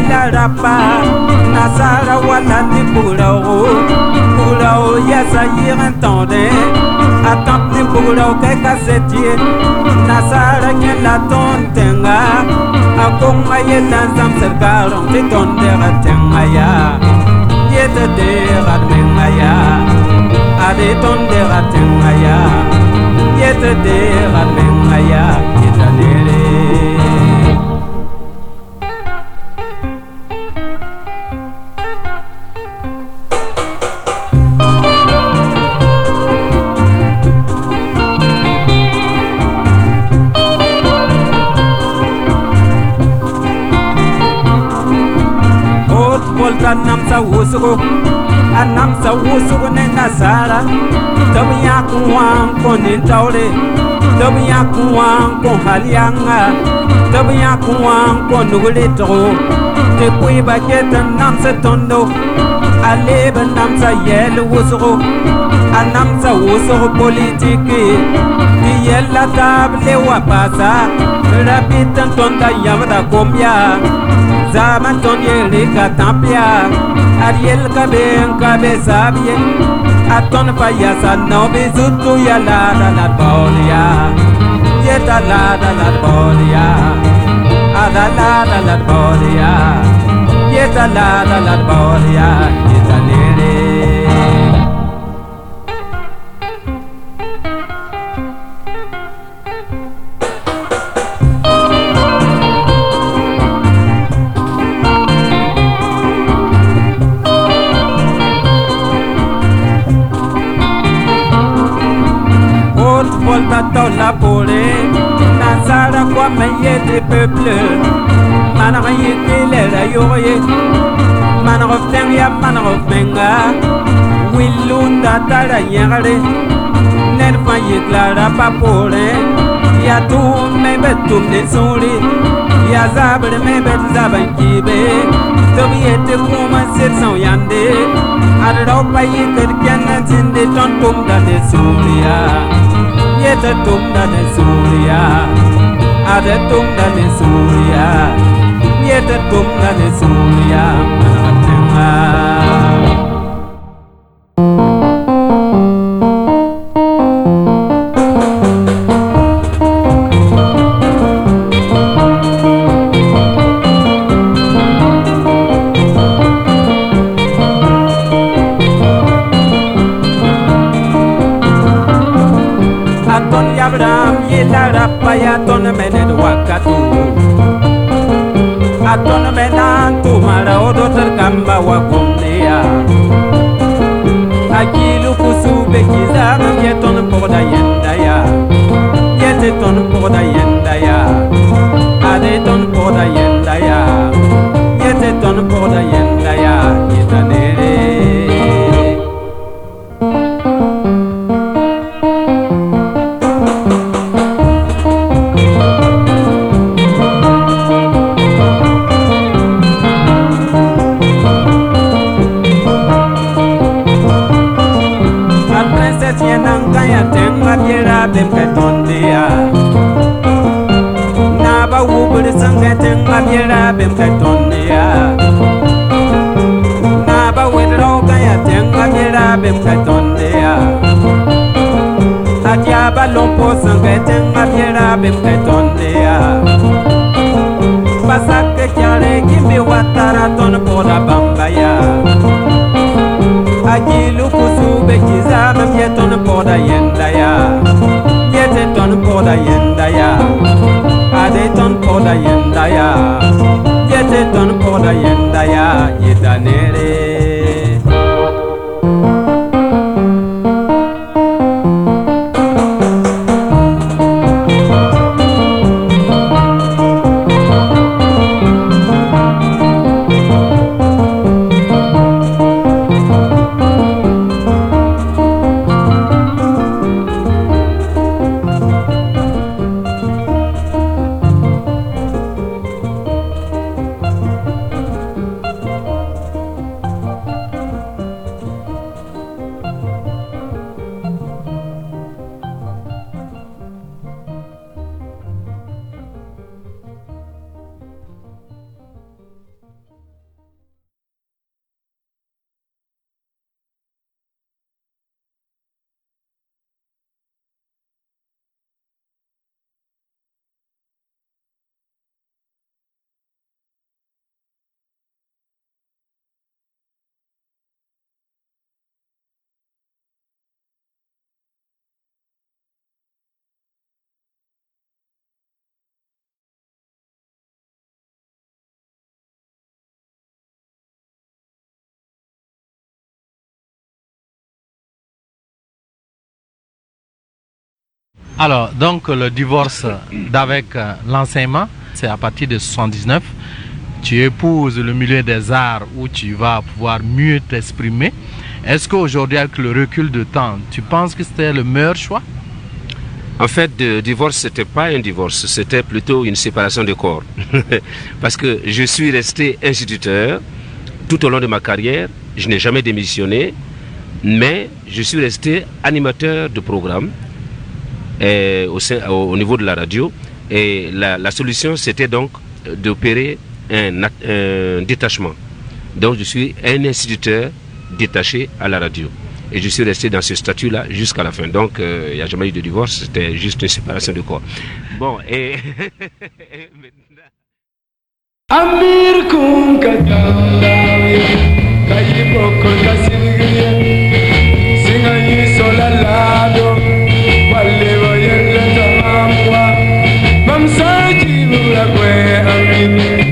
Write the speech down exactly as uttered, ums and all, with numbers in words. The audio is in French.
yila rapa nasara wala ni pulao pulao yasa yiran tonde atap ni pulao ke kasetie nasara ke la tontenga akong ayena zam serkalong ti tonde ratenga ya yete de ratenga ya ade tonde ratenga ya yete de ratenga ya kitanere Nam sa wusugo anam sa wusugo ne nasara tabiya kuwan konin tawre tabiya kuwan kon halianga tabiya kuwan kon nugule to te pui baketa nam sa tondo ale nam sa yel wusugo anam sa wusugo politiki di yella table wa pasa rapitan tonda yamada komya zaman ton yeli ka tampia ariel ka ben ka be sabie aton fa ya sa no be zutu ya la la la bolia yeta la la la bolia ada la la la bolia yeta la la la bolia yeta nere Volta la pole, Nazara kwa maye de peuple, Manaraye de la yoye, Manarofeng ya Manarofenga, Willunda tara yare, Nerfa yiklara papole, Yatu mebe tum de suri, Yazabre mebe zaban kibe, Tobiete kuma sirsan yande, Aropa yikir kena zinde tontum da de suria. Yeta tumda de Surya, ada tumda de Surya, yeta tumda de Surya, manatenga. Aton mene wakatu Aton menantu mara odo terkamba wakumnea Akilu kusube kizama yeton poda yenda ya Yete ton poda yenda ya Ade ton poda yenda ya Yete ton poda yenda ya Yetanere Naba wubur sangaten abira bem katondia Naba wedro kaya ten abira bem katondia Atiaba lompo sangaten abira bem katondia Pasake kyale kimbi watara ton poda bambaya Agilu kusube kizama myeton poda yendaya Yete ton poda yendaya Ade ton poda yendaya Yete ton poda yendaya Yetanere Alors, donc le divorce d'avec euh, l'enseignement, c'est à partir de soixante-dix-neuf. Tu épouses le milieu des arts où tu vas pouvoir mieux t'exprimer. Est-ce qu'aujourd'hui, avec le recul de temps, tu penses que c'était le meilleur choix? En fait, le divorce, ce n'était pas un divorce, c'était plutôt une séparation de corps. Parce que je suis resté instituteur tout au long de ma carrière, je n'ai jamais démissionné, mais je suis resté animateur de programme et au, sein, au, au niveau de la radio. Et la, la solution, c'était donc d'opérer un, un détachement. Donc, je suis un instituteur détaché à la radio. Et je suis resté dans ce statut-là jusqu'à la fin. Donc, il euh, n'y a jamais eu de divorce, c'était juste une séparation de corps. Bon, et... Amir Amir